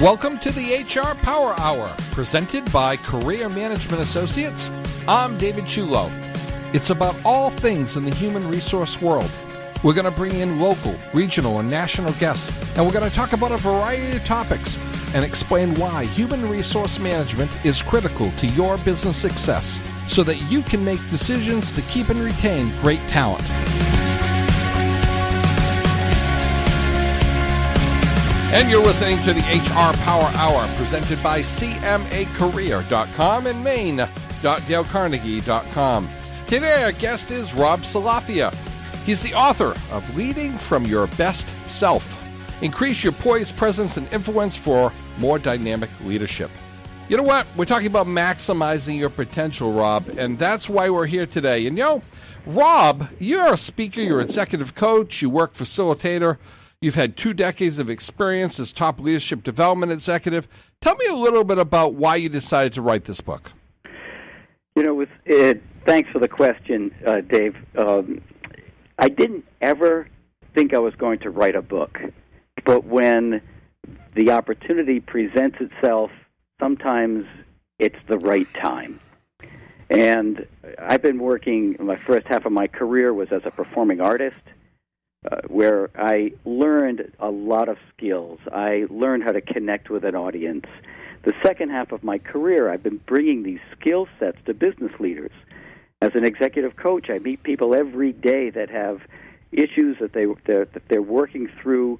Welcome to the HR Power Hour, presented by Career Management Associates. I'm David Chulo. It's about all things in the human resource world. We're going to bring in local, regional, and national guests, and we're going to talk about a variety of topics and explain why human resource management is critical to your business success so that you can make decisions to keep and retain great talent. And you're listening to the HR Power Hour, presented by CMAcareer.com and Maine.DaleCarnegie.com. Today, our guest is Rob Salafia. He's the author of Leading from Your Best Self. Increase your poise, presence, and influence for more dynamic leadership. You know what? We're talking about maximizing your potential, Rob, and that's why we're here today. And Rob, you're a speaker, you're an executive coach, you work facilitator. You've had 2 decades of experience as top leadership development executive. Tell me a little bit about why you decided to write this book. Thanks for the question, Dave. I didn't ever think I was going to write a book, but when the opportunity presents itself, sometimes it's the right time. And I've been working, my first half of my career was as a performing artist, where I learned a lot of skills. I learned how to connect with an audience. The second half of my career, I've been bringing these skill sets to business leaders. As an executive coach, I meet people every day that have issues that they're working through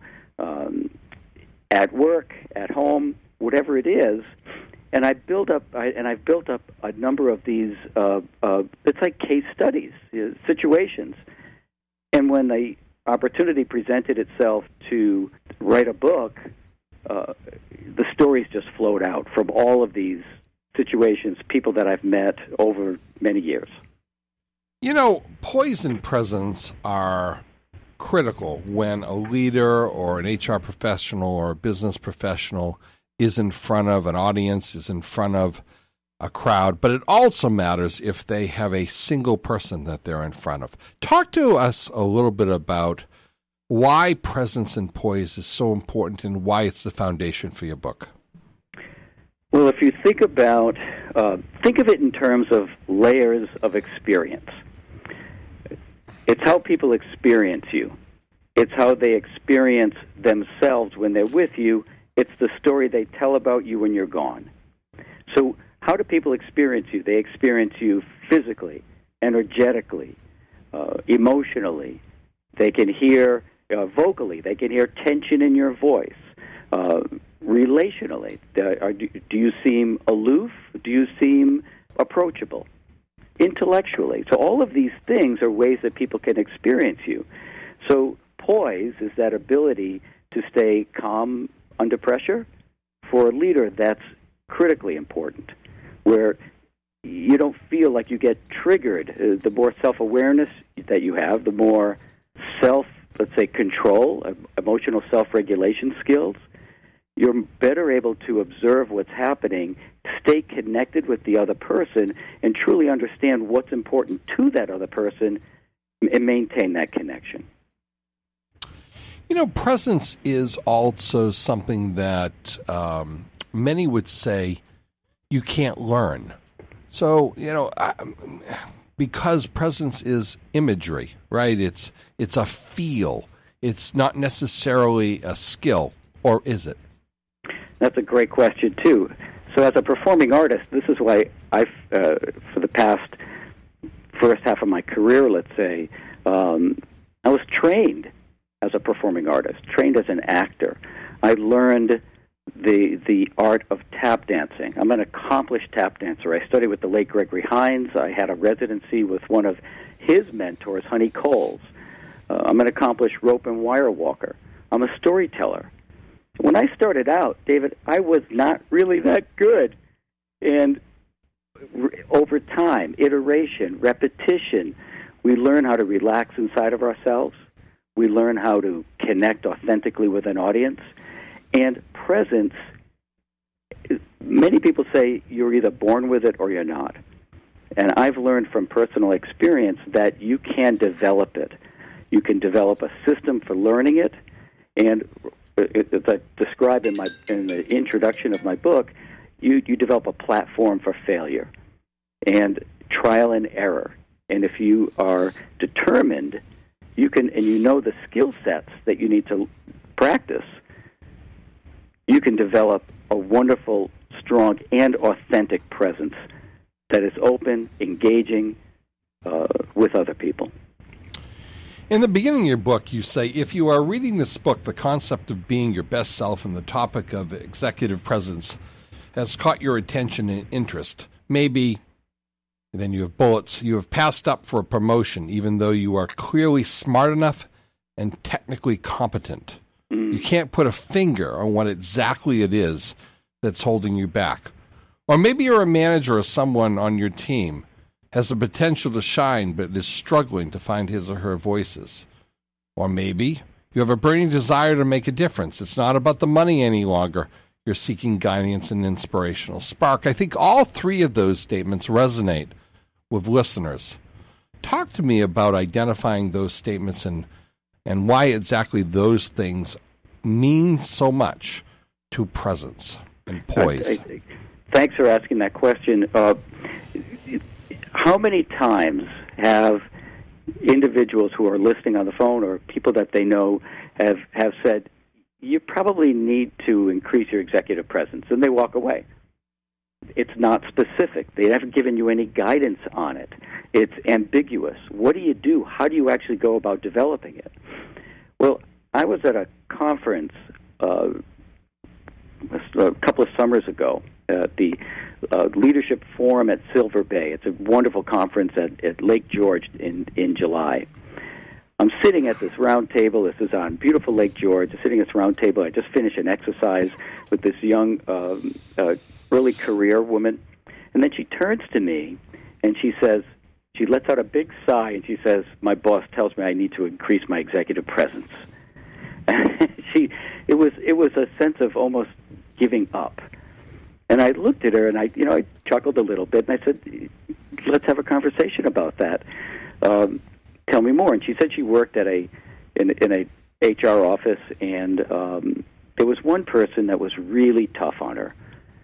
at work, at home, whatever it is. And I've built up a number of these. It's like case studies, situations. And when the opportunity presented itself to write a book, the stories just flowed out from all of these situations, people that I've met over many years. Poise and presence are critical when a leader or an HR professional or a business professional is in front of an audience, is in front of a crowd, but it also matters if they have a single person that they're in front of. Talk to us a little bit about why presence and poise is so important and why it's the foundation for your book. Well, if you think of it in terms of layers of experience. It's how people experience you. It's how they experience themselves when they're with you. It's the story they tell about you when you're gone. So how do people experience you? They experience you physically, energetically, emotionally. They can hear vocally. They can hear tension in your voice. Relationally, do you seem aloof? Do you seem approachable? Intellectually. So all of these things are ways that people can experience you. So poise is that ability to stay calm under pressure. For a leader, that's critically important, where you don't feel like you get triggered. The more self-awareness that you have, the more control, emotional self-regulation skills, you're better able to observe what's happening, stay connected with the other person, and truly understand what's important to that other person and maintain that connection. Presence is also something that many would say you can't learn. So, because presence is imagery, right? It's a feel. It's not necessarily a skill, or is it? That's a great question, too. So as a performing artist, this is why for the past first half of my career, let's say, I was trained as a performing artist, trained as an actor. I learned the art of tap dancing. I'm an accomplished tap dancer. I studied with the late Gregory Hines. I had a residency with one of his mentors, Honey Coles. I'm an accomplished rope and wire walker. I'm a storyteller. When I started out, David, I was not really that good. And over time, iteration, repetition, we learn how to relax inside of ourselves. We learn how to connect authentically with an audience. And presence, many people say you're either born with it or you're not. And I've learned from personal experience that you can develop it. You can develop a system for learning it. And as I describe in the introduction of my book, you develop a platform for failure and trial and error. And if you are determined, you can, and you know the skill sets that you need to practice, you can develop a wonderful, strong, and authentic presence that is open, engaging with other people. In the beginning of your book, you say, if you are reading this book, the concept of being your best self and the topic of executive presence has caught your attention and interest. Maybe, and then you have bullets, you have passed up for a promotion, even though you are clearly smart enough and technically competent. You can't put a finger on what exactly it is that's holding you back. Or maybe you're a manager or someone on your team has the potential to shine but is struggling to find his or her voices. Or maybe you have a burning desire to make a difference. It's not about the money any longer. You're seeking guidance and inspirational spark. I think all three of those statements resonate with listeners. Talk to me about identifying those statements and why exactly those things mean so much to presence and poise. Thanks for asking that question. How many times have individuals who are listening on the phone or people that they know have said, you probably need to increase your executive presence, and they walk away? It's not specific. They haven't given you any guidance on it. It's ambiguous. What do you do? How do you actually go about developing it? Well, I was at a conference a couple of summers ago at the Leadership Forum at Silver Bay. It's a wonderful conference at Lake George in July. I'm sitting at this round table. This is on beautiful Lake George. I'm sitting at this round table. I just finished an exercise with this young early career woman. And then she turns to me and she says, she lets out a big sigh and she says, my boss tells me I need to increase my executive presence. It was a sense of almost giving up. And I looked at her and I chuckled a little bit and I said, let's have a conversation about that. Tell me more. And she said she worked at in a HR office, and there was one person that was really tough on her.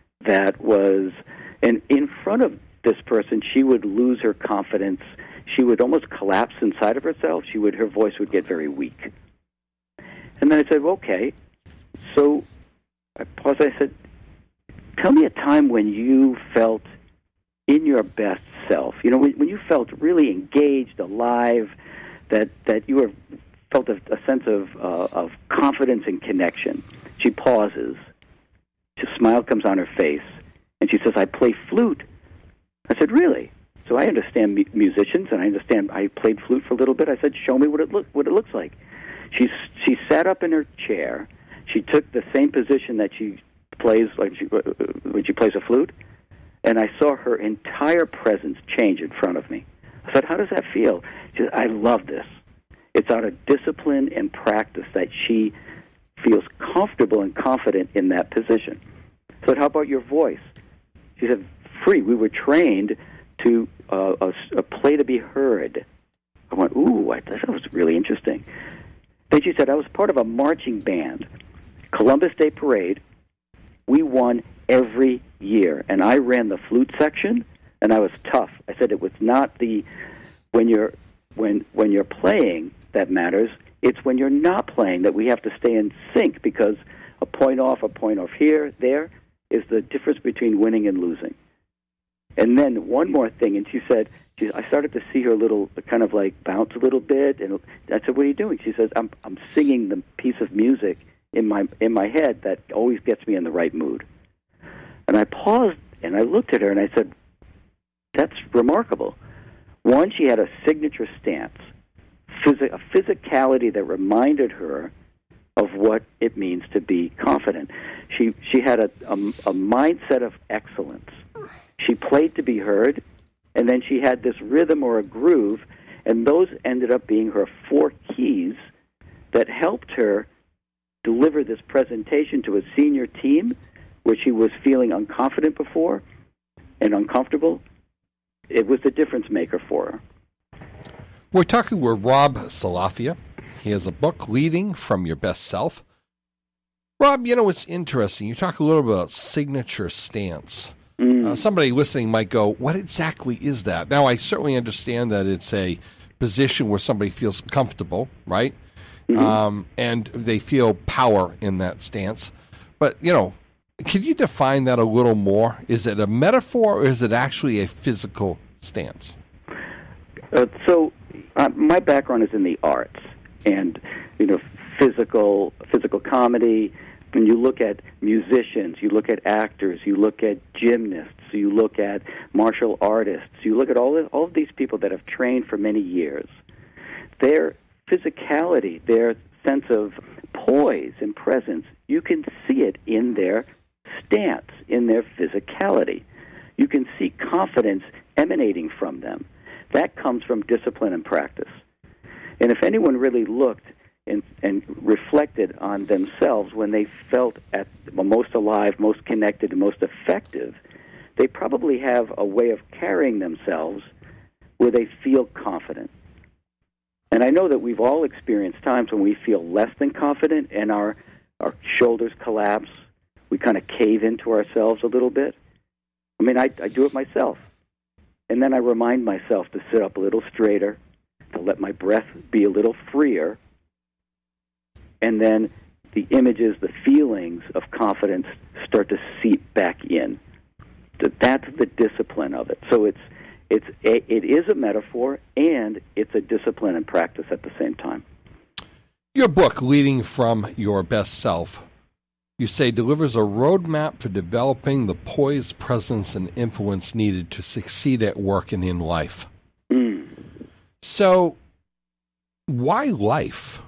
And in front of this person, she would lose her confidence. She would almost collapse inside of herself. Her voice would get very weak. And then I said, well, okay. So I paused. I said, tell me a time when you felt in your best self. When you felt really engaged, alive, that you felt a sense of confidence and connection. She pauses. A smile comes on her face, and she says, I play flute. I said, really? So I understand musicians, and I played flute for a little bit. I said, show me what it looks like. She sat up in her chair. She took the same position that she plays when she plays a flute, and I saw her entire presence change in front of me. I said, how does that feel? She said, I love this. It's out of discipline and practice that she feels comfortable and confident in that position. I said, how about your voice? She said, free. We were trained to play to be heard. I went, ooh, that was really interesting. Then she said, I was part of a marching band, Columbus Day Parade. We won every year, and I ran the flute section, and I was tough. I said it was not when you're playing that matters. It's when you're not playing that we have to stay in sync, because a point off here, there is the difference between winning and losing. And then one more thing, and she said, I started to see her little kind of like bounce a little bit, and I said, what are you doing? She says, I'm singing the piece of music in my head that always gets me in the right mood. And I paused and I looked at her and I said, that's remarkable. One, she had a signature stance, a physicality that reminded her of what it means to be confident. She had a mindset of excellence. She played to be heard, and then she had this rhythm or a groove, and those ended up being her 4 keys that helped her deliver this presentation to a senior team where she was feeling unconfident before and uncomfortable. It was the difference maker for her. We're talking with Rob Salafia. He has a book, Leading from Your Best Self. Rob, it's interesting. You talk a little bit about signature stance. Somebody listening might go, what exactly is that? Now, I certainly understand that it's a position where somebody feels comfortable, right? And they feel power in that stance. But, can you define that a little more? Is it a metaphor or is it actually a physical stance? My background is in the arts and, physical comedy. When you look at musicians, you look at actors, you look at gymnasts, you look at martial artists, you look at all of these people that have trained for many years. Their physicality, their sense of poise and presence, you can see it in their stance, in their physicality. You can see confidence emanating from them. That comes from discipline and practice. And if anyone really looked and reflected on themselves when they felt at most alive, most connected, and most effective, they probably have a way of carrying themselves where they feel confident. And I know that we've all experienced times when we feel less than confident and our shoulders collapse. We kind of cave into ourselves a little bit. I mean, I do it myself. And then I remind myself to sit up a little straighter, to let my breath be a little freer. And then the images, the feelings of confidence start to seep back in. That's the discipline of it. So it is a metaphor, and it's a discipline and practice at the same time. Your book, Leading from Your Best Self, you say delivers a roadmap for developing the poise, presence, and influence needed to succeed at work and in life. So, why life?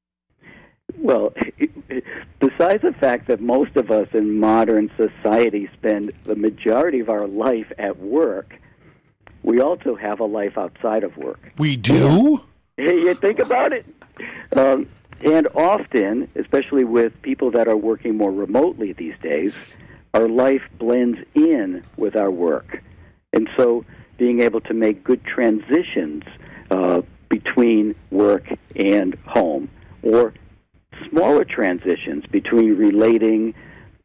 Well, besides the fact that most of us in modern society spend the majority of our life at work, we also have a life outside of work. We do? You think about it. And often, especially with people that are working more remotely these days, our life blends in with our work. And so being able to make good transitions between work and home, or smaller transitions between relating,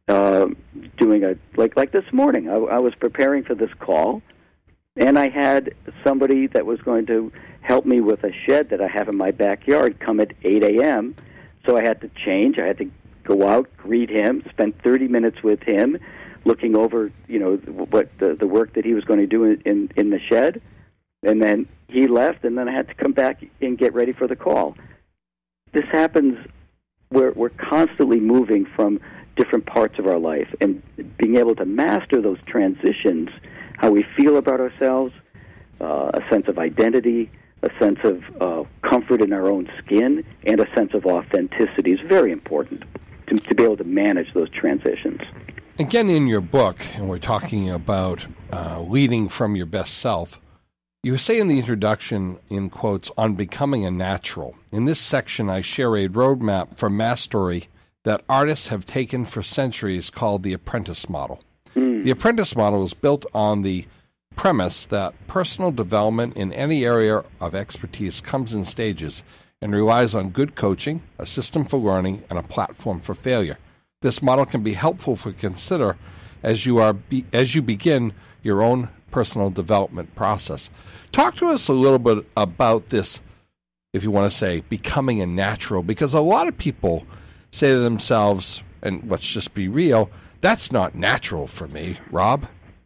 doing like this morning. I was preparing for this call, and I had somebody that was going to help me with a shed that I have in my backyard come at 8 a.m., so I had to change. I had to go out, greet him, spend 30 minutes with him, looking over, what the work that he was going to do in the shed, and then he left, and then I had to come back and get ready for the call. This happens. We're constantly moving from different parts of our life, and being able to master those transitions, how we feel about ourselves, a sense of identity, a sense of comfort in our own skin, and a sense of authenticity is very important to be able to manage those transitions. Again, in your book, and we're talking about leading from your best self, you say in the introduction, in quotes, on becoming a natural. In this section, I share a roadmap for mastery that artists have taken for centuries called the apprentice model. The apprentice model is built on the premise that personal development in any area of expertise comes in stages and relies on good coaching, a system for learning, and a platform for failure. This model can be helpful to consider as you begin your own personal development process. Talk to us a little bit about this, if you want to say, becoming a natural, because a lot of people say to themselves, and let's just be real, that's not natural for me, Rob.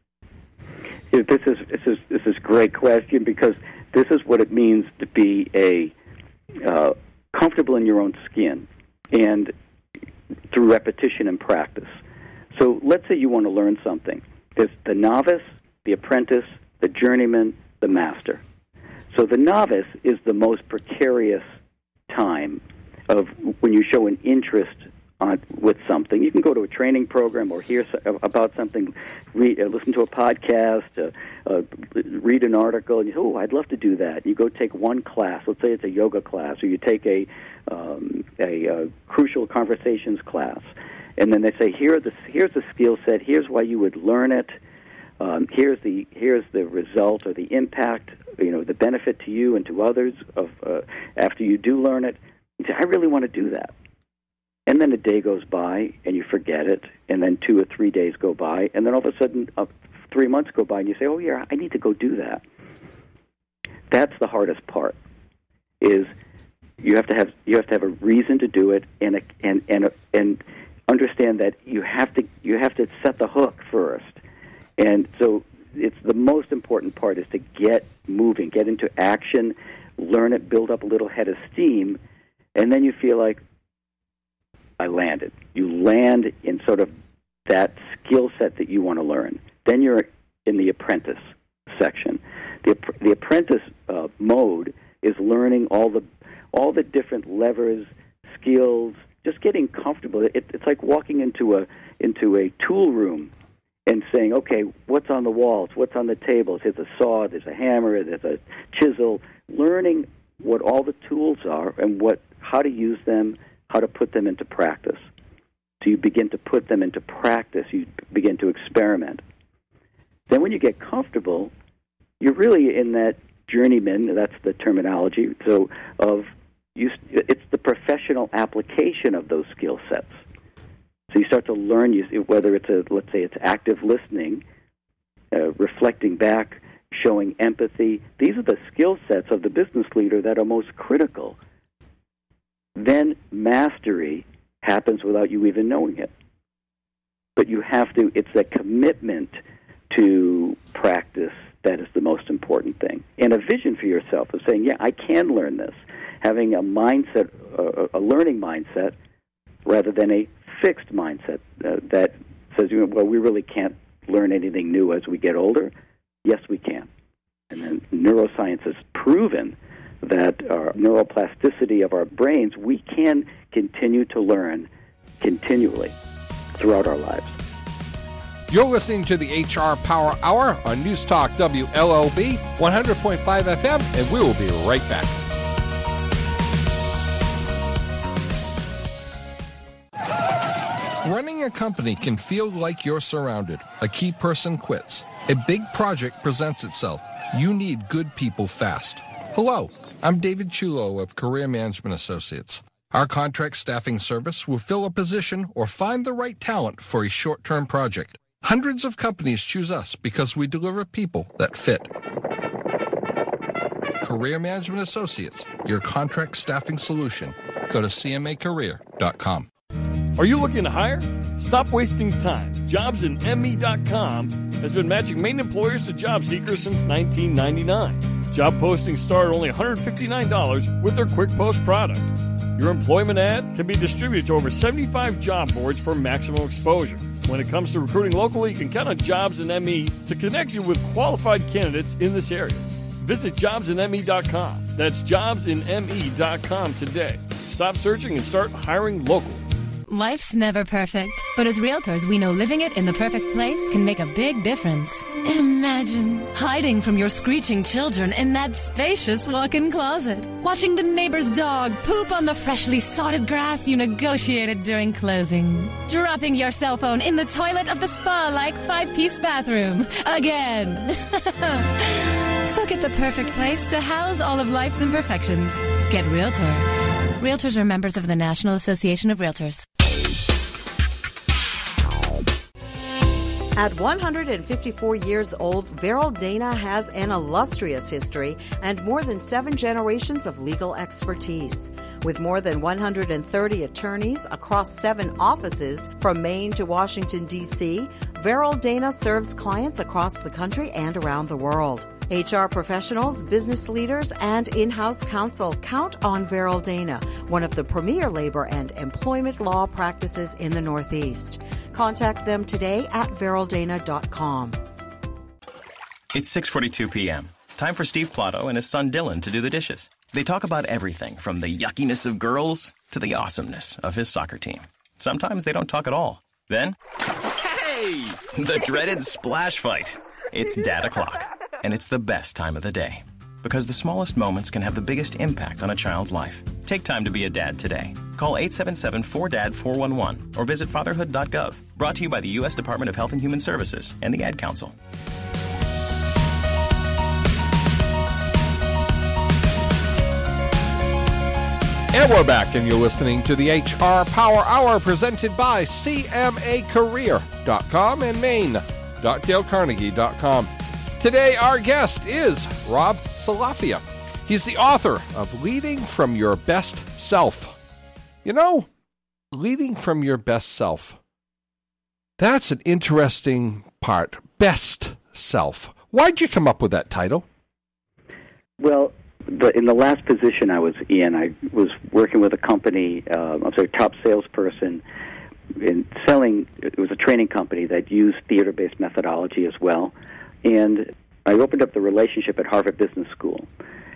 This is a great question, because this is what it means to be comfortable in your own skin, and through repetition and practice. So let's say you want to learn something. There's the novice, the apprentice, the journeyman, the master. So the novice is the most precarious time of when you show an interest with something. You can go to a training program or hear about something, listen to a podcast, read an article, and you say, I'd love to do that. You go take one class. Let's say it's a yoga class, or you take a crucial conversations class, and then they say, here's the skill set. Here's why you would learn it. Here's the result or the impact, the benefit to you and to others of after you do learn it. You say, I really want to do that. And then a day goes by, and you forget it, and then 2 or 3 days go by, and then all of a sudden 3 months go by, and you say, oh, yeah, I need to go do that. That's the hardest part, is you have to have a reason to do it, and understand that you have to set the hook first. And so it's the most important part is to get moving, get into action, learn it, build up a little head of steam, and then you feel like, I landed. You land in sort of that skill set that you want to learn. Then you're in the apprentice section. The apprentice mode is learning all the different levers, skills, just getting comfortable. It's like walking into a tool room and saying, okay, what's on the walls, what's on the tables? There's a saw, there's a hammer, there's a chisel. Learning what all the tools are and how to use them, how to put them into practice. So you begin to put them into practice. You begin to experiment. Then when you get comfortable, you're really in that journeyman, that's the terminology, so it's the professional application of those skill sets. So you start to learn, whether let's say it's active listening, reflecting back, showing empathy. These are the skill sets of the business leader that are most critical. Then mastery happens without you even knowing it. But it's a commitment to practice that is the most important thing. And a vision for yourself of saying, yeah, I can learn this. Having a mindset, a learning mindset, rather than a fixed mindset that says, well, we really can't learn anything new as we get older. Yes, we can. And then neuroscience has proven that our neuroplasticity of our brains, we can continue to learn continually throughout our lives. You're listening to the HR Power Hour on News Talk WLLB 100.5 FM, and we will be right back. Running a company can feel like you're surrounded. A key person quits. A big project presents itself. You need good people fast. Hello, I'm David Chulo of Career Management Associates. Our contract staffing service will fill a position or find the right talent for a short-term project. Hundreds of companies choose us because we deliver people that fit. Career Management Associates, your contract staffing solution. Go to cmacareer.com. Are you looking to hire? Stop wasting time. JobsInME.com has been matching main employers to job seekers since 1999. Job postings start at only $159 with their Quick Post product. Your employment ad can be distributed to over 75 job boards for maximum exposure. When it comes to recruiting locally, you can count on JobsInME to connect you with qualified candidates in this area. Visit JobsInME.com. That's JobsInME.com today. Stop searching and start hiring locally. Life's never perfect, but as realtors, we know living it in the perfect place can make a big difference. Imagine hiding from your screeching children in that spacious walk-in closet, watching the neighbor's dog poop on the freshly sodded grass you negotiated during closing, dropping your cell phone in the toilet of the spa-like 5-piece bathroom again. So get the perfect place to house all of life's imperfections. Get Realtor. Realtors are members of the National Association of Realtors. At 154 years old, Veryl Dana has an illustrious history and more than 7 generations of legal expertise. With more than 130 attorneys across 7 offices from Maine to Washington, D.C., Veryl Dana serves clients across the country and around the world. HR professionals, business leaders, and in-house counsel count on Veryl Dana, one of the premier labor and employment law practices in the Northeast. Contact them today at VerylDana.com. It's 6:42 p.m. Time for Steve Plotto and his son Dylan to do the dishes. They talk about everything from the yuckiness of girls to the awesomeness of his soccer team. Sometimes they don't talk at all. Then, hey! The dreaded splash fight. It's Dad O'Clock. And it's the best time of the day, because the smallest moments can have the biggest impact on a child's life. Take time to be a dad today. Call 877-4DAD-411 or visit fatherhood.gov. Brought to you by the U.S. Department of Health and Human Services and the Ad Council. And we're back, and you're listening to the HR Power Hour presented by CMACareer.com and Maine.DaleCarnegie.com. Today, our guest is Rob Salafia. He's the author of Leading from Your Best Self. You know, leading from your best self. That's an interesting part. Best self. Why'd you come up with that title? Well, in the last position I was in, I was working with a company, top salesperson in selling. It was a training company that used theater-based methodology as well. And I opened up the relationship at Harvard Business School.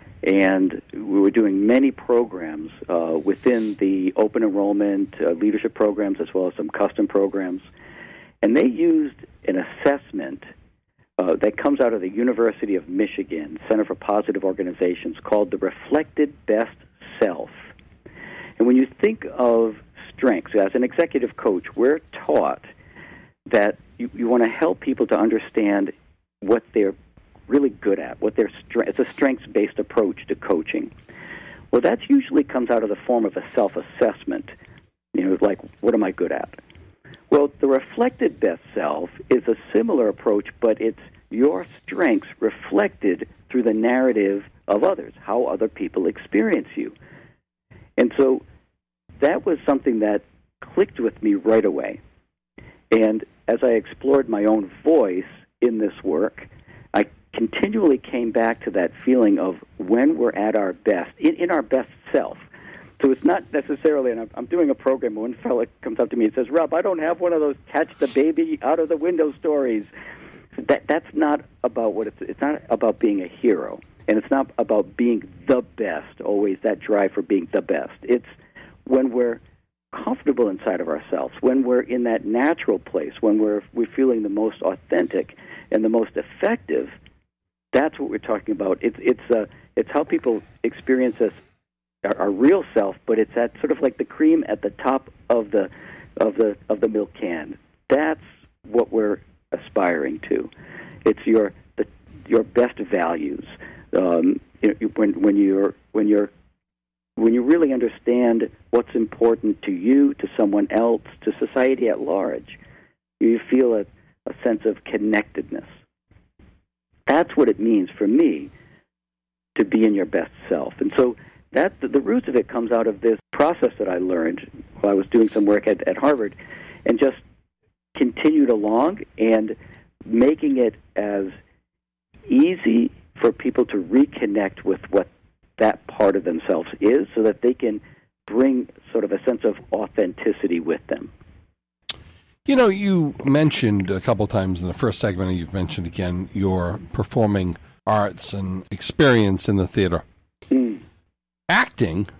And we were doing many programs within the open enrollment leadership programs as well as some custom programs. And they used an assessment that comes out of the University of Michigan Center for Positive Organizations called the Reflected Best Self. And when you think of strengths, as an executive coach, we're taught that you want to help people to understand what they're really good at, what their it's a strengths-based approach to coaching. Well, that usually comes out of the form of a self-assessment. Like, what am I good at? Well, the reflected best self is a similar approach, but it's your strengths reflected through the narrative of others, how other people experience you. And so that was something that clicked with me right away. And as I explored my own voice in this work, I continually came back to that feeling of when we're at our best, in our best self. So it's not necessarily, and I'm doing a program, one fellow comes up to me and says, Rob, I don't have one of those catch the baby out of the window stories. That's not about what it's not about being a hero, and it's not about being the best, always that drive for being the best. It's when we're comfortable inside of ourselves, when we're in that natural place, when we're feeling the most authentic and the most effective. That's what we're talking about. It's how people experience us, our real self, but it's at sort of like the cream at the top of the milk can. That's what we're aspiring to. It's your best values. When you really understand what's important to you, to someone else, to society at large, you feel a sense of connectedness. That's what it means for me to be in your best self. And so that the roots of it comes out of this process that I learned while I was doing some work at Harvard, and just continued along and making it as easy for people to reconnect with what that part of themselves is so that they can bring sort of a sense of authenticity with them. You mentioned a couple times in the first segment, and you've mentioned again, your performing arts and experience in the theater. Acting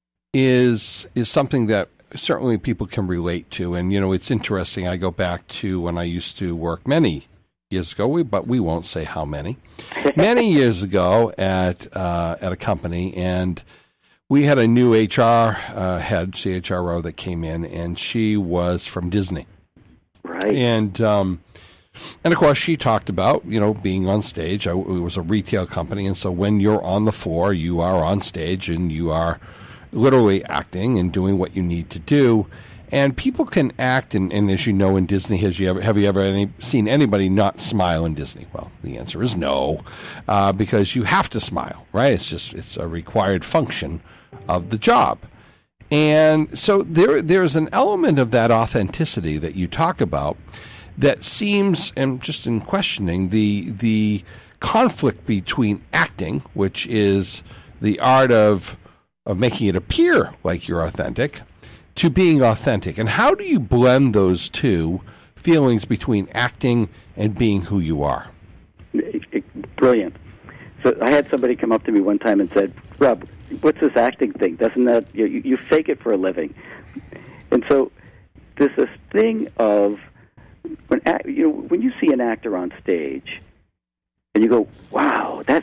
is something that certainly people can relate to, and it's interesting. I go back to when I used to work many years ago, but we won't say how many. Many years ago at a company, and we had a new HR head, CHRO, that came in, and she was from Disney, right? And of course, she talked about being on stage. It was a retail company, and so when you're on the floor, you are on stage, and you are literally acting and doing what you need to do. And people can act, and as you know, in Disney, have you ever seen anybody not smile in Disney? Well, the answer is no, because you have to smile, right? It's a required function of the job. And so there's an element of that authenticity that you talk about that seems, and just in questioning, the conflict between acting, which is the art of making it appear like you're authentic, to being authentic. And how do you blend those two feelings between acting and being who you are? Brilliant. So I had somebody come up to me one time and said, Rob, what's this acting thing? Doesn't that, you fake it for a living? And so there's this thing of, when you see an actor on stage and you go, wow, it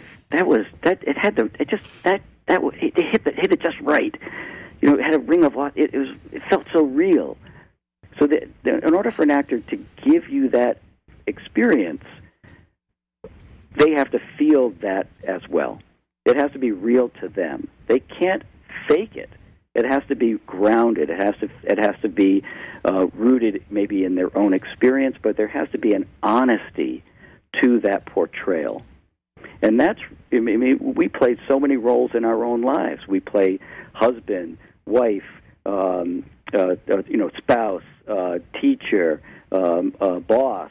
hit it just right. It had a ring of it felt so real. So that in order for an actor to give you that experience, they have to feel that as well. It has to be real to them. They can't fake it. It has to be grounded. It has to be rooted maybe in their own experience, but there has to be an honesty to that portrayal. And that's, I mean, we play so many roles in our own lives. We play husband, wife, spouse, teacher, boss,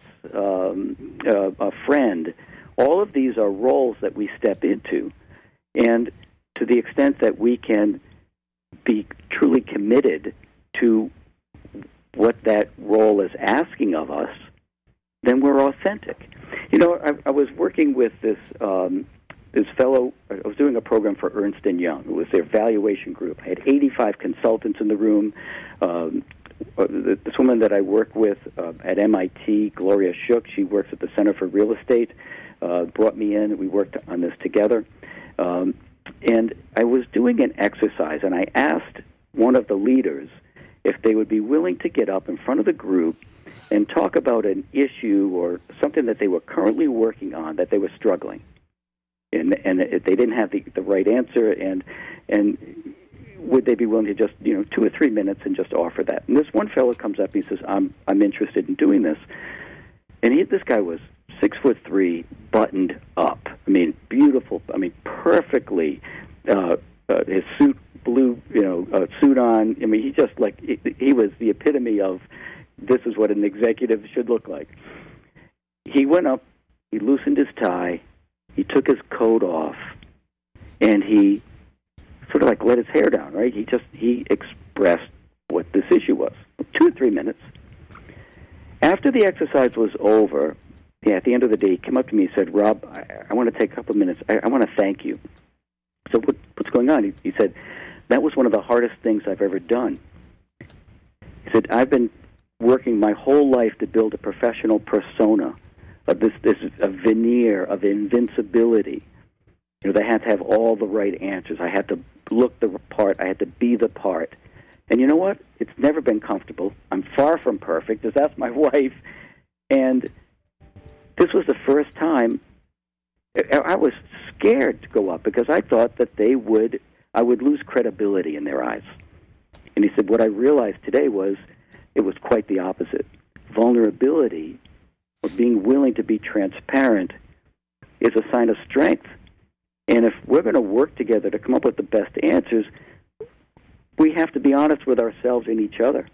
a friend. All of these are roles that we step into. And to the extent that we can be truly committed to what that role is asking of us, then we're authentic. You know, I was working with this fellow. I was doing a program for Ernst & Young. It was their valuation group. I had 85 consultants in the room. This woman that I work with at MIT, Gloria Shook, she works at the Center for Real Estate, brought me in. We worked on this together. And I was doing an exercise, and I asked one of the leaders if they would be willing to get up in front of the group and talk about an issue or something that they were currently working on that they were struggling. And they didn't have the right answer, and would they be willing to just, 2 or 3 minutes and just offer that? And this one fellow comes up and he says, I'm interested in doing this. And this guy was 6'3", buttoned up. I mean, beautiful. I mean, perfectly. His suit, blue, suit on. I mean, he just he was the epitome of this is what an executive should look like. He went up, he loosened his tie, he took his coat off, and he sort of let his hair down, right? He expressed what this issue was. 2 or 3 minutes. After the exercise was over, at the end of the day, he came up to me and said, Rob, I want to take a couple of minutes. I want to thank you. So what's going on? He said, that was one of the hardest things I've ever done. He said, I've been working my whole life to build a professional persona, of this a veneer of invincibility. They had to have all the right answers. I had to look the part. I had to be the part. And you know what? It's never been comfortable. I'm far from perfect. Just ask my wife. And this was the first time I was scared to go up because I thought that I would lose credibility in their eyes. And he said, what I realized today was it was quite the opposite. Vulnerability, or being willing to be transparent, is a sign of strength. And if we're going to work together to come up with the best answers, we have to be honest with ourselves and each other.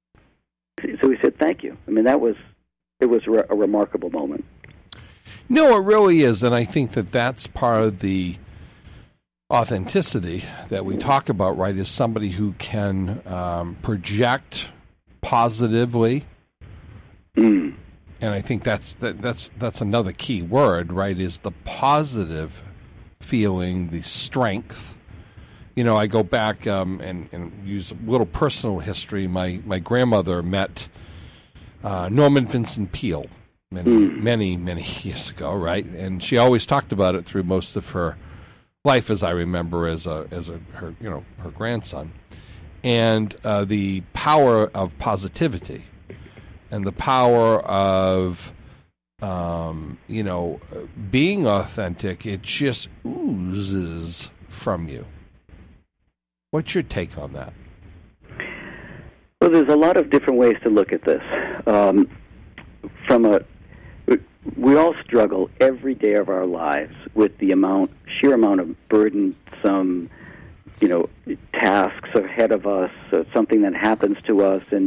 So he said, thank you. I mean, it was a remarkable moment. No, it really is, and I think that's part of the authenticity that we talk about, right, is somebody who can project positively. Mm. And I think that's another key word, right, is the positive feeling, the strength. I go back and use a little personal history. My grandmother met Norman Vincent Peale many years ago, right? And she always talked about it through most of her life, as I remember, as her grandson, and the power of positivity and the power of being authentic. It just oozes from you. What's your take on that? Well, there's a lot of different ways to look at this. We all struggle every day of our lives with the sheer amount of burdensome, tasks ahead of us, something that happens to us. And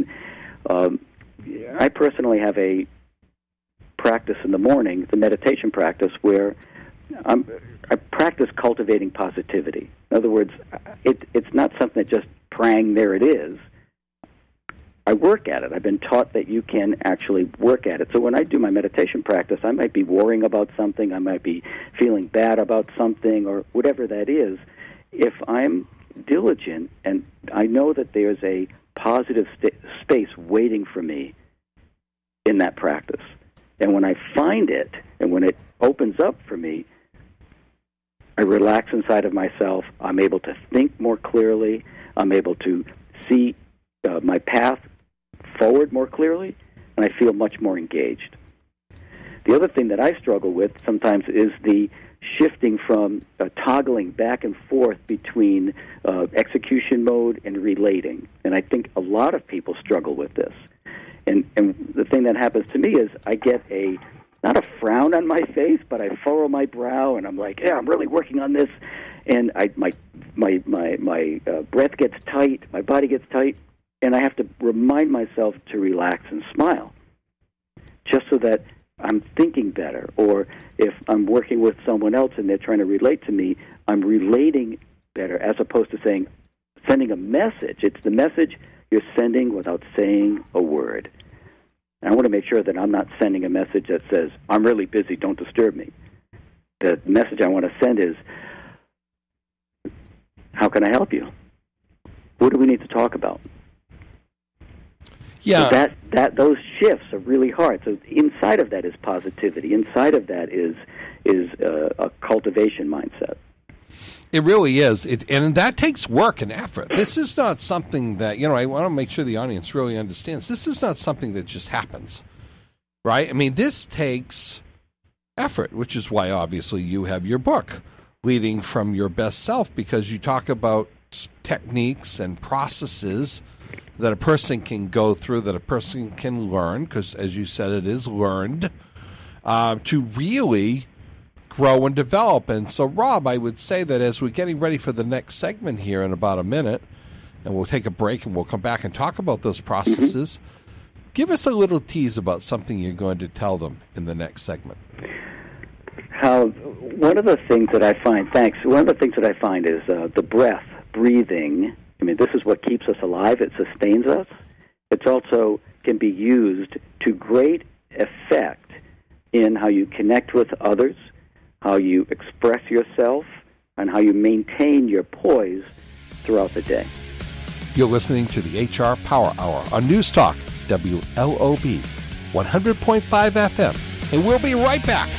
I personally have a practice in the morning, the meditation practice, where I practice cultivating positivity. In other words, it's not something that just prang, there it is. I work at it. I've been taught that you can actually work at it. So when I do my meditation practice, I might be worrying about something, I might be feeling bad about something, or whatever that is. If I'm diligent and I know that there's a positive space waiting for me in that practice, and when I find it, and when it opens up for me, I relax inside of myself. I'm able to think more clearly. I'm able to see my path forward more clearly, and I feel much more engaged. The other thing that I struggle with sometimes is the shifting from toggling back and forth between execution mode and relating. And I think a lot of people struggle with this. And the thing that happens to me is I get not a frown on my face, but I furrow my brow, and I'm like, yeah, I'm really working on this. And my breath gets tight, my body gets tight, and I have to remind myself to relax and smile, just so that I'm thinking better. Or if I'm working with someone else and they're trying to relate to me, I'm relating better, as opposed to sending a message. It's the message you're sending without saying a word. And I want to make sure that I'm not sending a message that says, I'm really busy, don't disturb me. The message I want to send is, how can I help you? What do we need to talk about? Yeah. So those shifts are really hard. So inside of that is positivity. Inside of that is a cultivation mindset. It really is. And that takes work and effort. This is not something that, I want to make sure the audience really understands. This is not something that just happens, right? I mean, this takes effort, which is why, obviously, you have your book, Leading from Your Best Self, because you talk about techniques and processes that a person can go through, that a person can learn, because, as you said, it is learned, to really grow and develop. And so, Rob, I would say that as we're getting ready for the next segment here in about a minute, and we'll take a break and we'll come back and talk about those processes, give us a little tease about something you're going to tell them in the next segment. One of the things that I find is the breath, breathing. I mean, this is what keeps us alive. It sustains us. It also can be used to great effect in how you connect with others, how you express yourself, and how you maintain your poise throughout the day. You're listening to the HR Power Hour on News Talk, WLOB, 100.5 FM, and we'll be right back.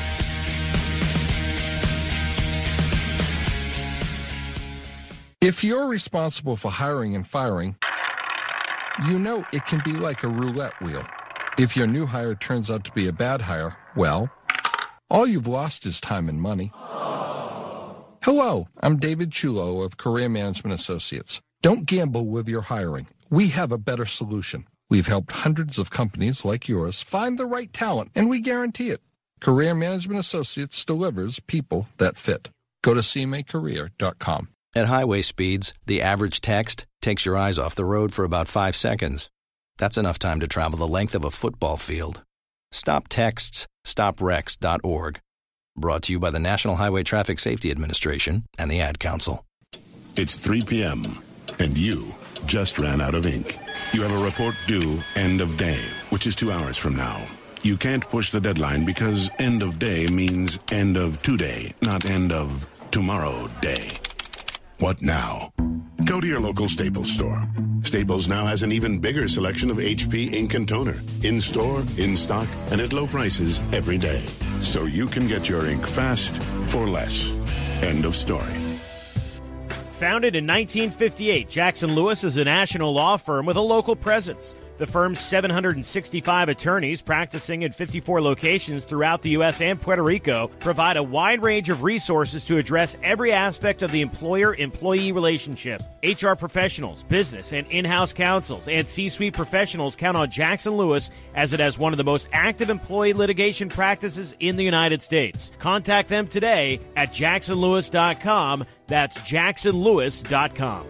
If you're responsible for hiring and firing, you know it can be like a roulette wheel. If your new hire turns out to be a bad hire, well, all you've lost is time and money. Hello, I'm David Chulo of Career Management Associates. Don't gamble with your hiring. We have a better solution. We've helped hundreds of companies like yours find the right talent, and we guarantee it. Career Management Associates delivers people that fit. Go to cmacareer.com. At highway speeds, the average text takes your eyes off the road for about 5 seconds. That's enough time to travel the length of a football field. Stop texts. StopWrecks.org. Brought to you by the National Highway Traffic Safety Administration and the Ad Council. It's 3 p.m., and you just ran out of ink. You have a report due end of day, which is 2 hours from now. You can't push the deadline because end of day means end of today, not end of tomorrow day. What now? Go to your local Staples store. Staples now has an even bigger selection of HP ink and toner. In store, in stock, and at low prices every day. So you can get your ink fast for less. End of story. Founded in 1958, Jackson Lewis is a national law firm with a local presence. The firm's 765 attorneys practicing in 54 locations throughout the U.S. and Puerto Rico provide a wide range of resources to address every aspect of the employer-employee relationship. HR professionals, business and in-house counsels, and C-suite professionals count on Jackson Lewis as it has one of the most active employee litigation practices in the United States. Contact them today at jacksonlewis.com. That's jacksonlewis.com.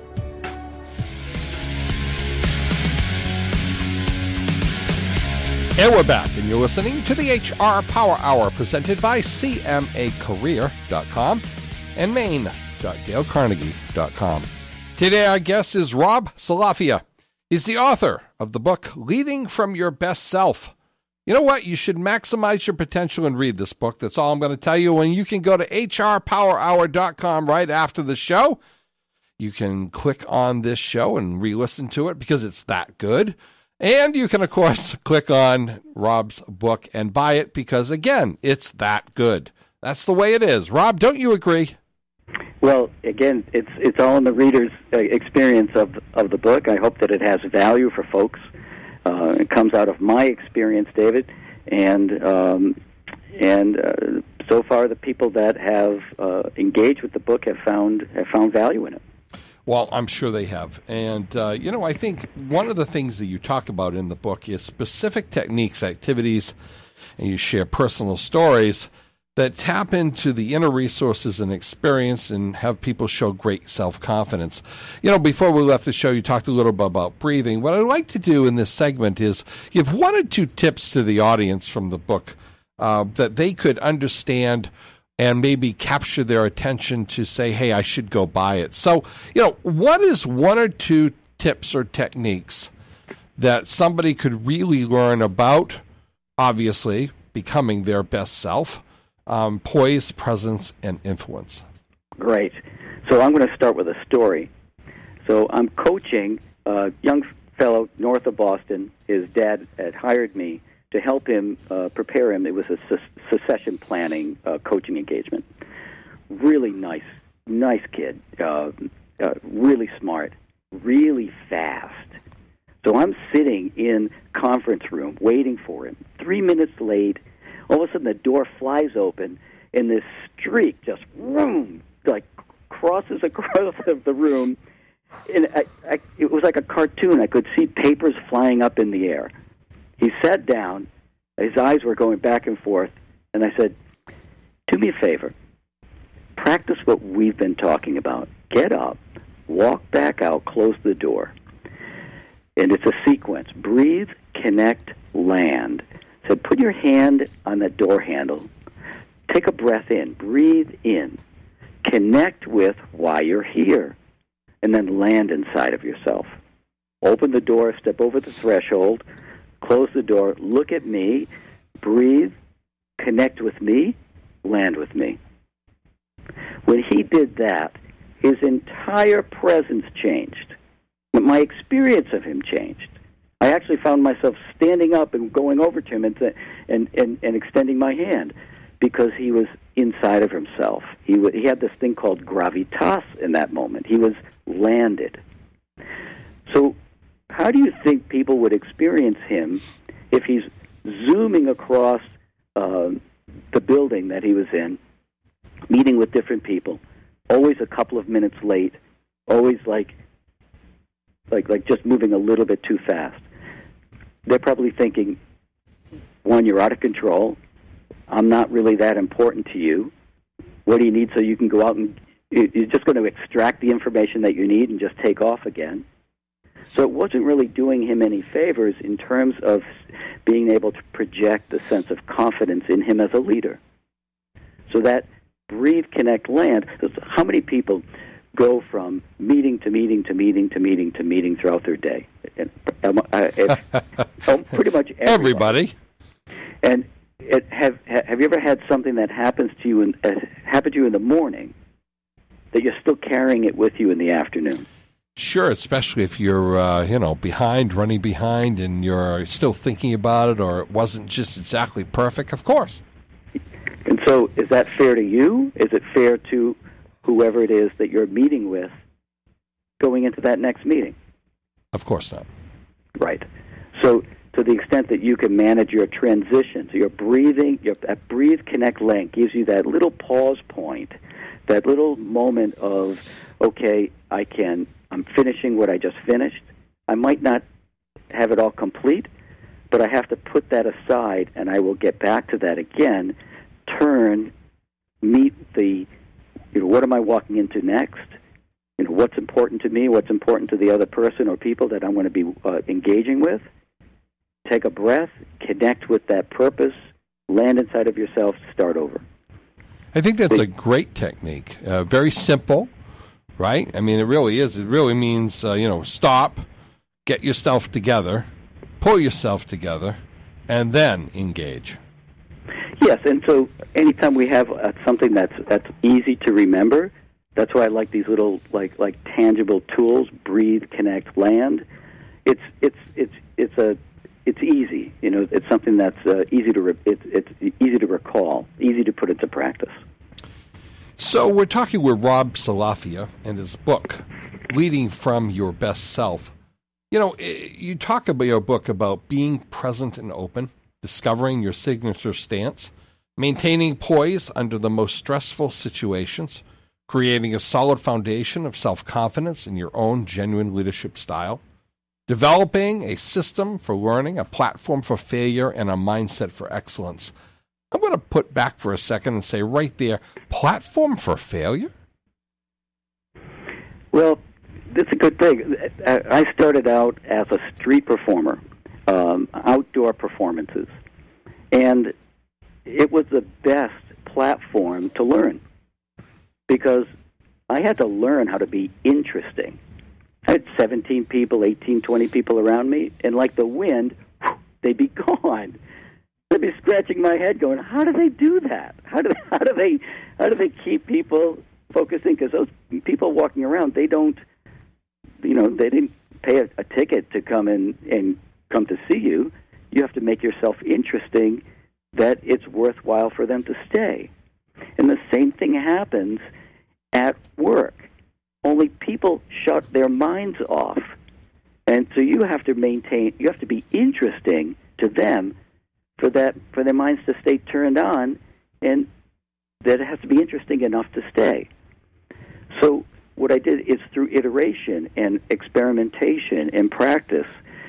And we're back, and you're listening to the HR Power Hour presented by CMAcareer.com and Maine.DaleCarnegie.com. Today our guest is Rob Salafia. He's the author of the book, Leading from Your Best Self. You know what? You should maximize your potential and read this book. That's all I'm going to tell you. And you can go to hrpowerhour.com right after the show. You can click on this show and re-listen to it because it's that good. And you can, of course, click on Rob's book and buy it because, again, it's that good. That's the way it is. Rob, don't you agree? Well, again, it's all in the reader's experience of the book. I hope that it has value for folks. It comes out of my experience, David, and so far, the people that have engaged with the book have found value in it. Well, I'm sure they have. And, I think one of the things that you talk about in the book is specific techniques, activities, and you share personal stories that tap into the inner resources and experience and have people show great self-confidence. Before we left the show, you talked a little bit about breathing. What I'd like to do in this segment is give 1 or 2 tips to the audience from the book that they could understand and maybe capture their attention to say, hey, I should go buy it. So, what is 1 or 2 tips or techniques that somebody could really learn about, obviously, becoming their best self, poise, presence, and influence? Great. So I'm going to start with a story. So I'm coaching a young fellow north of Boston. His dad had hired me to help him prepare him. It was a succession planning coaching engagement. Really nice kid, really smart, really fast. So I'm sitting in conference room waiting for him. 3 minutes late, all of a sudden the door flies open, and this streak just crosses across the room. And it was like a cartoon. I could see papers flying up in the air. He sat down. His eyes were going back and forth. And I said, do me a favor. Practice what we've been talking about. Get up, walk back out, close the door. And it's a sequence. Breathe, connect, land. I said, put your hand on the door handle. Take a breath in. Breathe in. Connect with why you're here. And then land inside of yourself. Open the door, step over the threshold, close the door, look at me, breathe, connect with me, land with me. When he did that, his entire presence changed. My experience of him changed. I actually found myself standing up and going over to him and extending my hand because he was inside of himself. He had this thing called gravitas in that moment. He was landed. So how do you think people would experience him if he's zooming across the building that he was in, meeting with different people, always a couple of minutes late, always like just moving a little bit too fast? They're probably thinking, one, you're out of control. I'm not really that important to you. What do you need so you can go out and you're just going to extract the information that you need and just take off again? So it wasn't really doing him any favors in terms of being able to project a sense of confidence in him as a leader. So that breathe, connect, land. How many people go from meeting to meeting to meeting to meeting to meeting throughout their day? Pretty much everybody. And have you ever had something that happens to you happened to you in the morning that you're still carrying it with you in the afternoon? Sure, especially if you're, running behind, and you're still thinking about it, or it wasn't just exactly perfect. Of course. And so, is that fair to you? Is it fair to whoever it is that you're meeting with going into that next meeting? Of course not. Right. So, to the extent that you can manage your transitions, your breathing, that breathe, connect, link gives you that little pause point, that little moment of, okay, I'm finishing what I just finished. I might not have it all complete, but I have to put that aside, and I will get back to that again, meet what am I walking into next? What's important to me, what's important to the other person or people that I'm going to be engaging with. Take a breath, connect with that purpose, land inside of yourself, start over. I think that's a great technique. Very simple, right? I mean, it really is. It really means, stop, get yourself together, pull yourself together, and then engage. Yes, and so anytime we have something that's easy to remember, that's why I like these little like tangible tools. Breathe, connect, land. It's easy. It's something that's easy to it's easy to recall, easy to put into practice. So we're talking with Rob Salafia and his book, Leading from Your Best Self. You talk about your book about being present and open, discovering your signature stance, maintaining poise under the most stressful situations, creating a solid foundation of self-confidence in your own genuine leadership style, developing a system for learning, a platform for failure, and a mindset for excellence. I'm going to put back for a second and say right there, platform for failure? Well, that's a good thing. I started out as a street performer, outdoor performances, and it was the best platform to learn because I had to learn how to be interesting. I had 17 people, 18, 20 people around me, and like the wind, they'd be gone. I'd be scratching my head going, how do they do that? How do they keep people focusing? Because those people walking around, they didn't pay a ticket to come in and come to see you. You have to make yourself interesting that it's worthwhile for them to stay. And the same thing happens at work. Only people shut their minds off. And so you have to be interesting to them for their minds to stay turned on, and that it has to be interesting enough to stay. So what I did is through iteration and experimentation and practice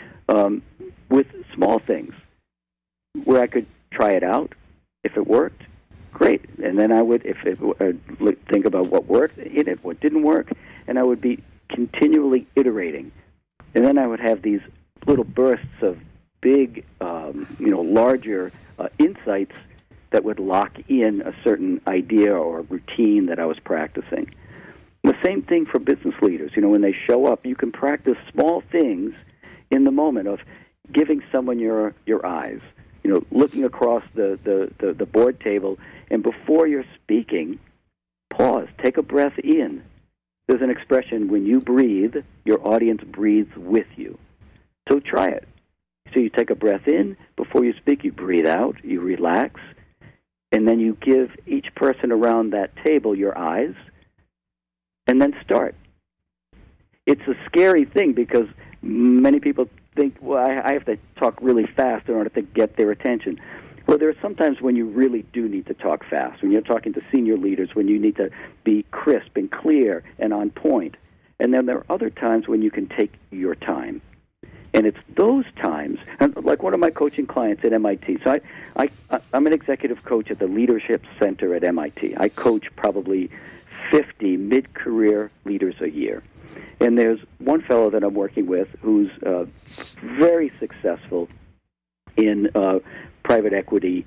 with small things where I could try it out. If it worked, great. And then I would think about what worked in it, what didn't work, and I would be continually iterating. And then I would have these little bursts of big, larger insights that would lock in a certain idea or routine that I was practicing. The same thing for business leaders. When they show up, you can practice small things in the moment of giving someone your eyes, looking across the board table, and before you're speaking, pause, take a breath in. There's an expression, when you breathe, your audience breathes with you. So try it. So you take a breath in, before you speak, you breathe out, you relax, and then you give each person around that table your eyes, and then start. It's a scary thing because many people think, well, I have to talk really fast in order to get their attention. Well, there are sometimes when you really do need to talk fast, when you're talking to senior leaders, when you need to be crisp and clear and on point. And then there are other times when you can take your time. And it's those times, like one of my coaching clients at MIT. So I'm an executive coach at the Leadership Center at MIT. I coach probably 50 mid-career leaders a year. And there's one fellow that I'm working with who's very successful in private equity,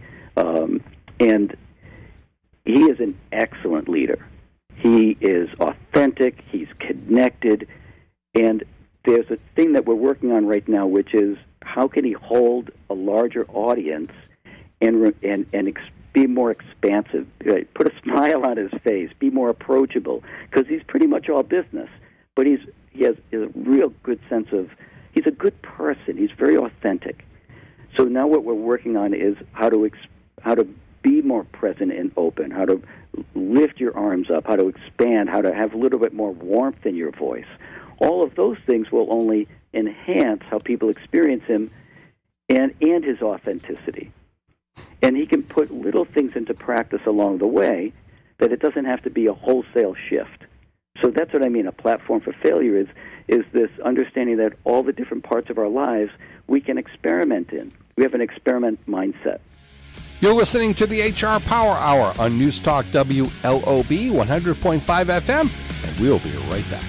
and he is an excellent leader. He is authentic, he's connected, and there's a thing that we're working on right now, which is how can he hold a larger audience and be more expansive, put a smile on his face, be more approachable, because he's pretty much all business. But he has a real good sense of, he's a good person. He's very authentic. So now what we're working on is how to be more present and open, how to lift your arms up, how to expand, how to have a little bit more warmth in your voice. All of those things will only enhance how people experience him and his authenticity. And he can put little things into practice along the way that it doesn't have to be a wholesale shift. So that's what I mean. A platform for failure is this understanding that all the different parts of our lives we can experiment in. We have an experiment mindset. You're listening to the HR Power Hour on News Talk WLOB 100.5 FM, and we'll be right back.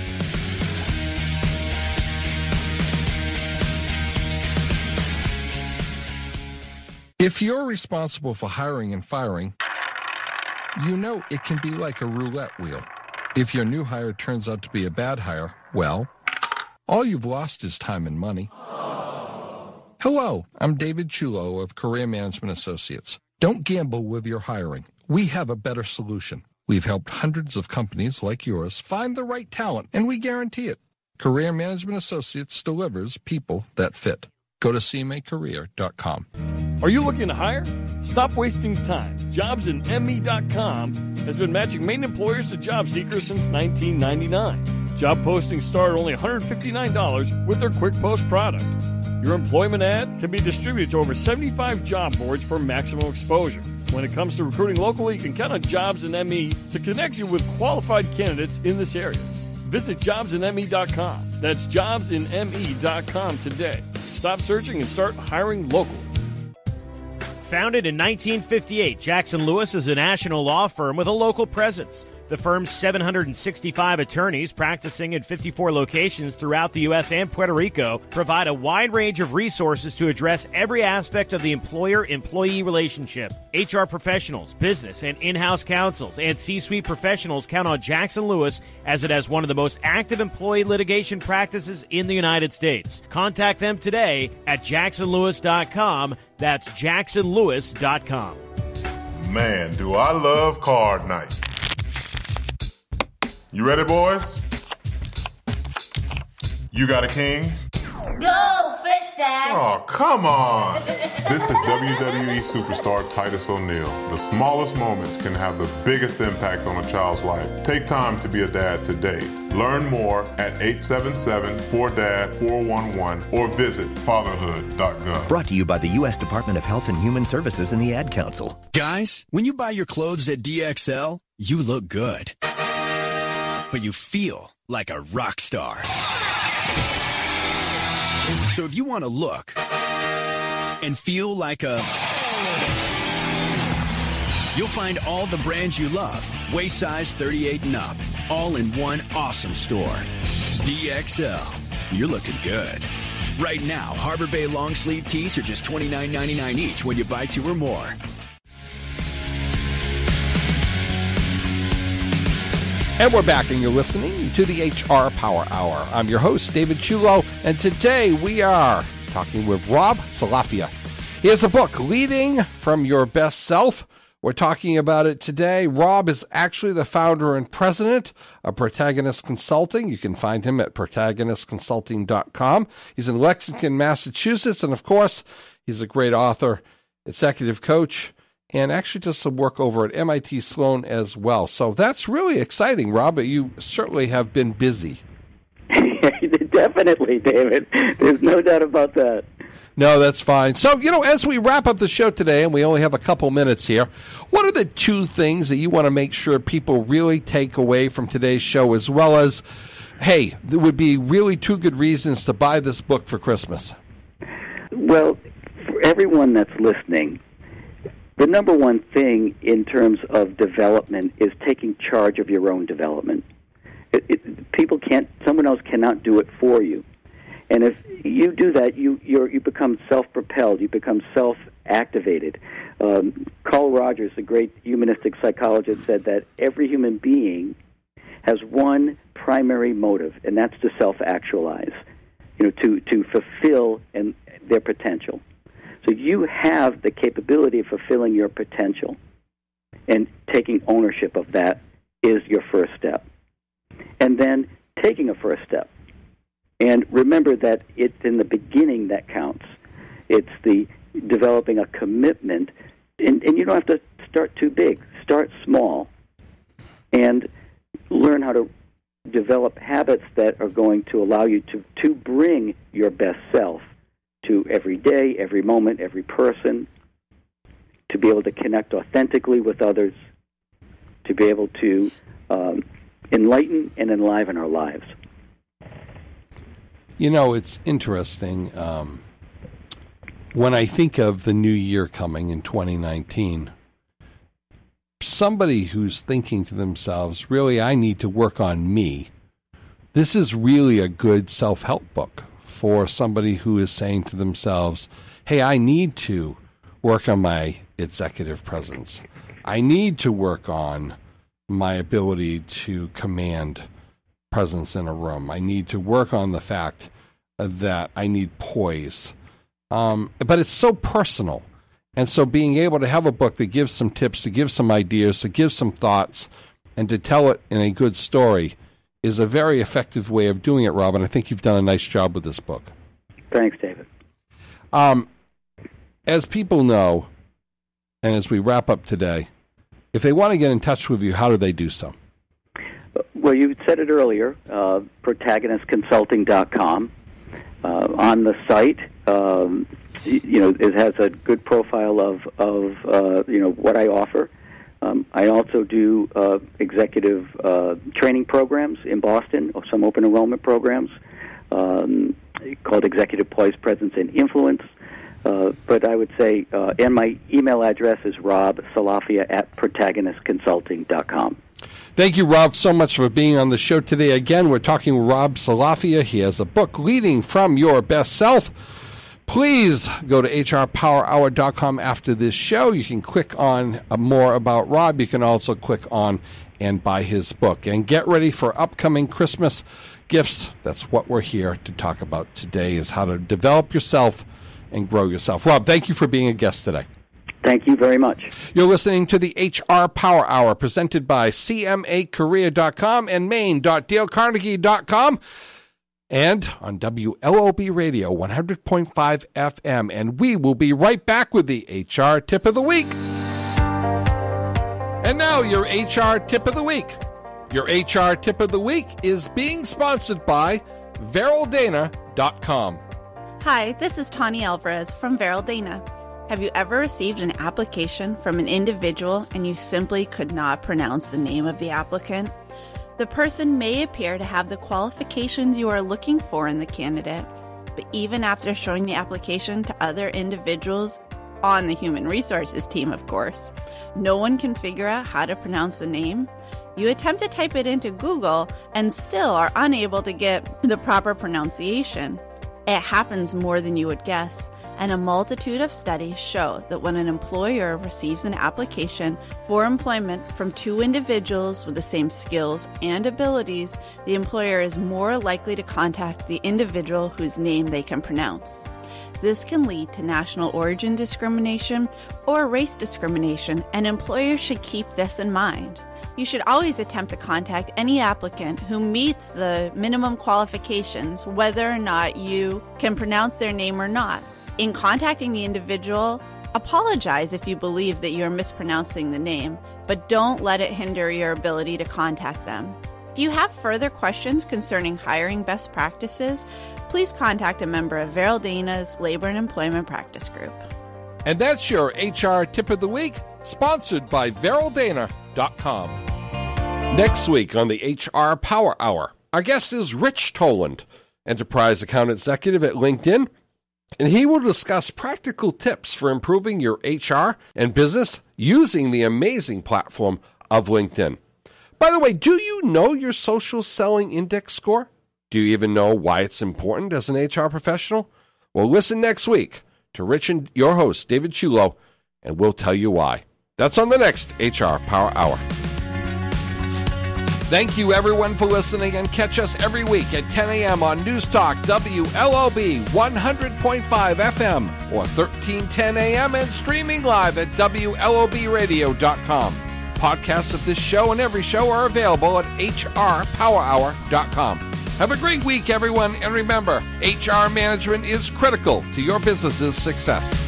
If you're responsible for hiring and firing, you know it can be like a roulette wheel. If your new hire turns out to be a bad hire, well, all you've lost is time and money. Hello, I'm David Chulo of Career Management Associates. Don't gamble with your hiring. We have a better solution. We've helped hundreds of companies like yours find the right talent, and we guarantee it. Career Management Associates delivers people that fit. Go to cmacareer.com. Are you looking to hire? Stop wasting time. JobsInME.com has been matching main employers to job seekers since 1999. Job postings start at only $159 with their Quick Post product. Your employment ad can be distributed to over 75 job boards for maximum exposure. When it comes to recruiting locally, you can count on Jobs and ME to connect you with qualified candidates in this area. Visit jobsandme.com. That's jobsandme.com today. Stop searching and start hiring locally. Founded in 1958, Jackson Lewis is a national law firm with a local presence. The firm's 765 attorneys practicing in 54 locations throughout the U.S. and Puerto Rico provide a wide range of resources to address every aspect of the employer-employee relationship. HR professionals, business and in-house counsels, and C-suite professionals count on Jackson Lewis as it has one of the most active employee litigation practices in the United States. Contact them today at jacksonlewis.com. That's jacksonlewis.com. Man, do I love card night. You ready, boys? You got a king? Go, fish dad! Oh, come on! This is WWE superstar Titus O'Neil. The smallest moments can have the biggest impact on a child's life. Take time to be a dad today. Learn more at 877-4DAD-411 or visit fatherhood.gov. Brought to you by the U.S. Department of Health and Human Services and the Ad Council. Guys, when you buy your clothes at DXL, you look good. But you feel like a rock star. So if you want to look and feel like a... You'll find all the brands you love, waist size 38 and up, all in one awesome store. DXL. You're looking good. Right now, Harbor Bay long sleeve tees are just $29.99 each when you buy 2 or more. And we're back, and you're listening to the HR Power Hour. I'm your host, David Chulo, and today we are talking with Rob Salafia. He has a book, Leading from Your Best Self. We're talking about it today. Rob is actually the founder and president of Protagonist Consulting. You can find him at protagonistconsulting.com. He's in Lexington, Massachusetts, and of course, he's a great author, executive coach, and actually does some work over at MIT Sloan as well. So that's really exciting, Rob, but you certainly have been busy. Definitely, David. There's no doubt about that. No, that's fine. So, as we wrap up the show today, and we only have a couple minutes here, what are the 2 things that you want to make sure people really take away from today's show, as well as, hey, there would be really 2 good reasons to buy this book for Christmas? Well, for everyone that's listening, the number one thing in terms of development is taking charge of your own development. Someone else cannot do it for you. And if you do that, you become self-propelled, you become self-activated. Carl Rogers, the great humanistic psychologist, said that every human being has one primary motive, and that's to self-actualize, to fulfill their potential. So you have the capability of fulfilling your potential, and taking ownership of that is your first step. And then taking a first step. And remember that it's in the beginning that counts. It's the developing a commitment, and you don't have to start too big. Start small and learn how to develop habits that are going to allow you to bring your best self to every day, every moment, every person, to be able to connect authentically with others, to be able to enlighten and enliven our lives. It's interesting. When I think of the new year coming in 2019, somebody who's thinking to themselves, really, I need to work on me. This is really a good self-help book for somebody who is saying to themselves, hey, I need to work on my executive presence. I need to work on my ability to command presence in a room. I need to work on the fact that I need poise. But it's so personal. And so being able to have a book that gives some tips, to give some ideas, to give some thoughts, and to tell it in a good story is a very effective way of doing it, Rob, and I think you've done a nice job with this book. Thanks, David. As people know, and as we wrap up today, if they want to get in touch with you, how do they do so? Well, you said it earlier, protagonistconsulting.com. On the site, it has a good profile of what I offer. I also do executive training programs in Boston, or some open enrollment programs called Executive Poise, Presence, and Influence. But I would say, and my email address is robsalafia@protagonistconsulting.com. Thank you, Rob, so much for being on the show today. Again, we're talking with Rob Salafia. He has a book, Leading from Your Best Self. Please go to hrpowerhour.com after this show. You can click on more about Rob. You can also click on and buy his book. And get ready for upcoming Christmas gifts. That's what we're here to talk about today, is how to develop yourself and grow yourself. Rob, thank you for being a guest today. Thank you very much. You're listening to the HR Power Hour, presented by CMAcareer.com and Maine.DaleCarnegie.com, and on WLOB Radio 100.5 FM. And we will be right back with the HR Tip of the Week. And now, your HR Tip of the Week. Your HR Tip of the Week is being sponsored by VerylDana.com. Hi, this is Tawny Alvarez from VerylDana. Have you ever received an application from an individual and you simply could not pronounce the name of the applicant? The person may appear to have the qualifications you are looking for in the candidate, but even after showing the application to other individuals on the human resources team, of course, no one can figure out how to pronounce the name. You attempt to type it into Google and still are unable to get the proper pronunciation. It happens more than you would guess, and a multitude of studies show that when an employer receives an application for employment from two individuals with the same skills and abilities, the employer is more likely to contact the individual whose name they can pronounce. This can lead to national origin discrimination or race discrimination, and employers should keep this in mind. You should always attempt to contact any applicant who meets the minimum qualifications, whether or not you can pronounce their name or not. In contacting the individual, apologize if you believe that you're mispronouncing the name, but don't let it hinder your ability to contact them. If you have further questions concerning hiring best practices, please contact a member of VerylDana's Labor and Employment Practice Group. And that's your HR Tip of the Week, sponsored by VerylDana.com. Next week on the HR Power Hour, our guest is Rich Toland, Enterprise Account Executive at LinkedIn, and he will discuss practical tips for improving your HR and business using the amazing platform of LinkedIn. By the way, do you know your social selling index score? Do you even know why it's important as an HR professional? Well, listen next week to Rich and your host, David Chulo, and we'll tell you why. That's on the next HR Power Hour. Thank you, everyone, for listening, and catch us every week at 10 a.m. on News Talk WLOB 100.5 FM or 1310 a.m. and streaming live at WLOBradio.com. Podcasts of this show and every show are available at hrpowerhour.com. Have a great week, everyone, and remember, HR management is critical to your business's success.